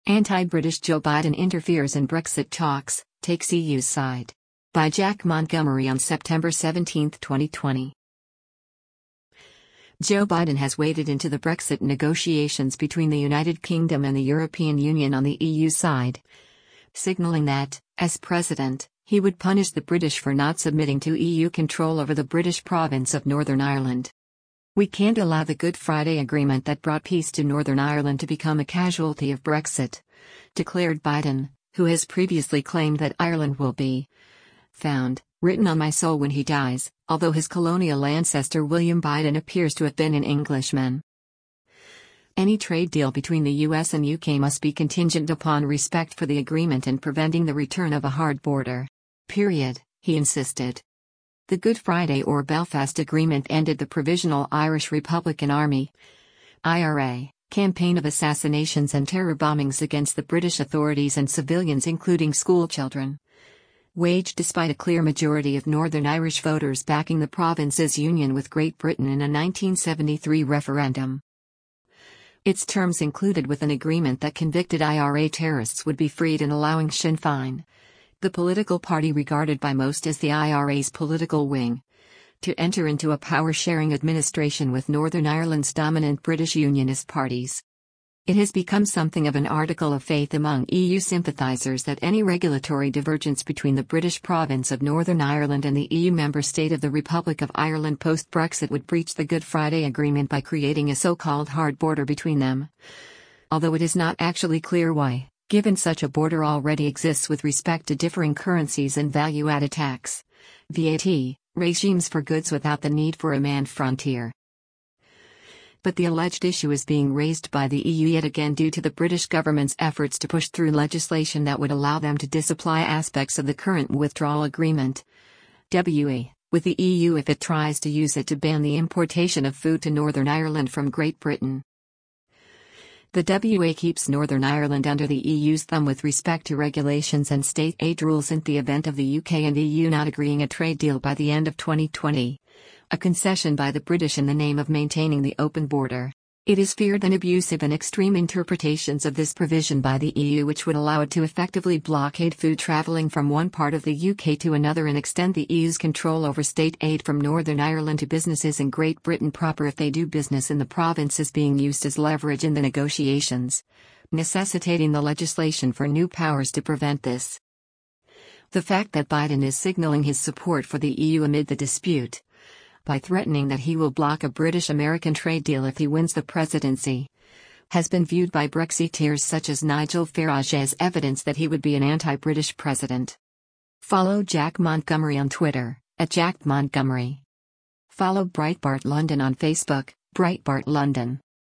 Anti-British Joe Biden interferes in Brexit talks, takes EU's side. By Jack Montgomery on September 17, 2020. Joe Biden has waded into the Brexit negotiations between the United Kingdom and the European Union on the EU side, signaling that, as president, he would punish the British for not submitting to EU control over the British province of Northern Ireland. "We can't allow the Good Friday Agreement that brought peace to Northern Ireland to become a casualty of Brexit," declared Biden, who has previously claimed that Ireland will be found written on my soul when he dies, although his colonial ancestor William Biden appears to have been an Englishman. Any trade deal between the US and UK must be contingent upon respect for the agreement and preventing the return of a hard border. Period, he insisted. The Good Friday or Belfast Agreement ended the Provisional Irish Republican Army (IRA) campaign of assassinations and terror bombings against the British authorities and civilians, including schoolchildren, waged despite a clear majority of Northern Irish voters backing the province's union with Great Britain in a 1973 referendum. Its terms included with an agreement that convicted IRA terrorists would be freed and allowing Sinn Féin, the political party regarded by most as the IRA's political wing, to enter into a power-sharing administration with Northern Ireland's dominant British Unionist parties. It has become something of an article of faith among EU sympathisers that any regulatory divergence between the British province of Northern Ireland and the EU member state of the Republic of Ireland post-Brexit would breach the Good Friday Agreement by creating a so-called hard border between them. Although it is not actually clear why, given such a border already exists with respect to differing currencies and value-added tax, VAT, regimes for goods without the need for a manned frontier. But the alleged issue is being raised by the EU yet again due to the British government's efforts to push through legislation that would allow them to disapply aspects of the current withdrawal agreement, WA, with the EU if it tries to use it to ban the importation of food to Northern Ireland from Great Britain. The WA keeps Northern Ireland under the EU's thumb with respect to regulations and state aid rules in the event of the UK and EU not agreeing a trade deal by the end of 2020. A concession by the British in the name of maintaining the open border. It is feared that abusive and extreme interpretations of this provision by the EU, which would allow it to effectively blockade food travelling from one part of the UK to another and extend the EU's control over state aid from Northern Ireland to businesses in Great Britain proper if they do business in the province, is being used as leverage in the negotiations, necessitating the legislation for new powers to prevent this. The fact that Biden is signalling his support for the EU amid the dispute, by threatening that he will block a British-American trade deal if he wins the presidency, has been viewed by Brexiteers such as Nigel Farage as evidence that he would be an anti-British president. Follow Jack Montgomery on Twitter, @JackMontgomery. Follow Breitbart London on Facebook, Breitbart London.